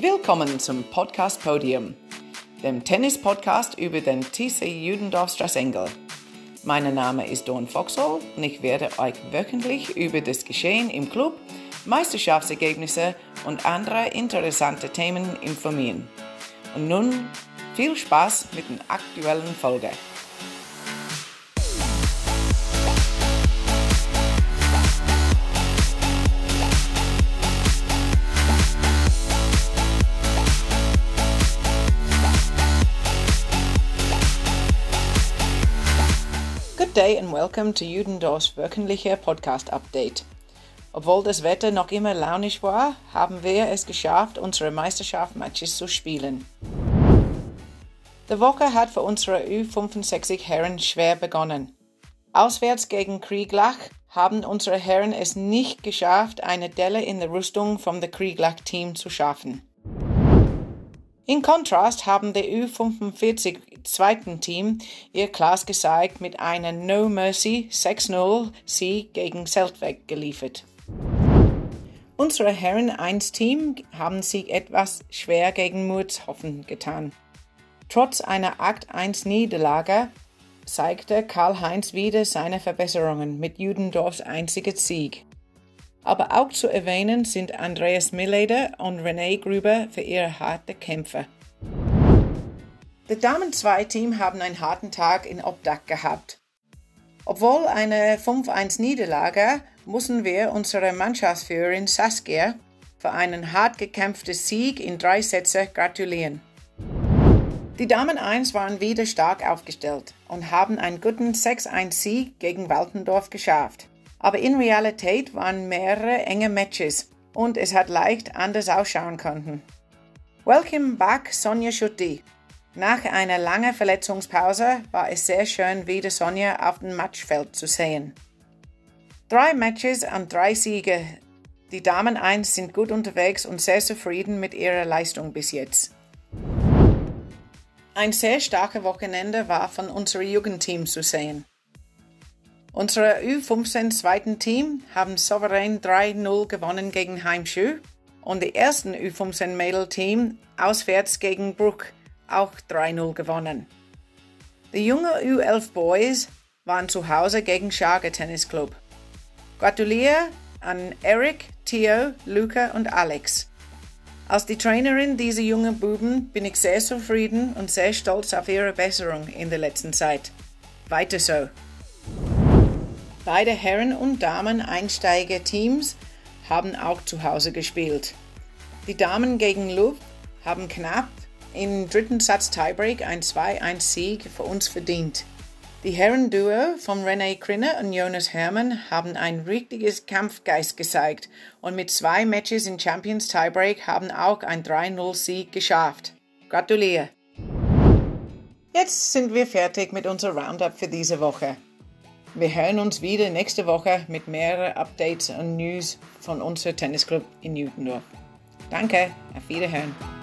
Willkommen zum Podcast Podium, dem Tennis-Podcast über den TC Judendorf Straßengel. Mein Name ist Dawn Foxhall und ich werde euch wöchentlich über das Geschehen im Club, Meisterschaftsergebnisse und andere interessante Themen informieren. Und nun viel Spaß mit der aktuellen Folge. Good day and welcome to Judendorfs wöchentlicher Podcast-Update. Obwohl das Wetter noch immer launisch war, haben wir es geschafft, unsere Meisterschaftsmatches zu spielen. Die Woche hat für unsere U65 Herren schwer begonnen. Auswärts gegen Krieglach haben unsere Herren es nicht geschafft, eine Delle in der Rüstung vom Krieglach-Team zu schaffen. In Kontrast haben die U45 zweiten Team ihr Klasse gezeigt mit einem No Mercy 6-0 Sieg gegen Seltweg geliefert. Unsere Herren 1 Team haben sich etwas schwer gegen Murzhofen getan. Trotz einer 8-1 Niederlage zeigte Karl-Heinz wieder seine Verbesserungen mit Judendorfs einziger Sieg. Aber auch zu erwähnen sind Andreas Milleder und René Gruber für ihre harte Kämpfe. Die Damen-2-Team haben einen harten Tag in Obdach gehabt. Obwohl eine 5-1 Niederlage mussten wir unserer Mannschaftsführerin Saskia für einen hart gekämpften Sieg in 3 Sätze gratulieren. Die Damen 1 waren wieder stark aufgestellt und haben einen guten 6-1 Sieg gegen Waltendorf geschafft. Aber in Realität waren mehrere enge Matches und es hat leicht anders ausschauen können. Welcome back Sonja Schutti. Nach einer langen Verletzungspause war es sehr schön, wieder Sonja auf dem Matchfeld zu sehen. 3 Matches und 3 Siege. Die Damen 1 sind gut unterwegs und sehr zufrieden mit ihrer Leistung bis jetzt. Ein sehr starkes Wochenende war von unserem Jugendteam zu sehen. Unsere U15 zweiten Team haben souverän 3-0 gewonnen gegen Heimschü und die ersten U15 Mädel-Team auswärts gegen Bruck auch 3-0 gewonnen. Die jungen U11 Boys waren zu Hause gegen Schager Tennis Club. Gratuliere an Eric, Theo, Luca und Alex. Als die Trainerin dieser jungen Buben bin ich sehr zufrieden und sehr stolz auf ihre Besserung in der letzten Zeit. Weiter so. Beide Herren- und Damen-Einsteiger-Teams haben auch zu Hause gespielt. Die Damen gegen Luv haben knapp im dritten Satz Tiebreak ein 2-1-Sieg für uns verdient. Die Herren-Duo von René Krinner und Jonas Hermann haben ein richtiges Kampfgeist gezeigt und mit 2 Matches in Champions Tiebreak haben auch ein 3-0-Sieg geschafft. Gratuliere! Jetzt sind wir fertig mit unserem Roundup für diese Woche. Wir hören uns wieder nächste Woche mit mehreren Updates und News von unserem Tennisclub in Judendorf. Danke, auf Wiederhören.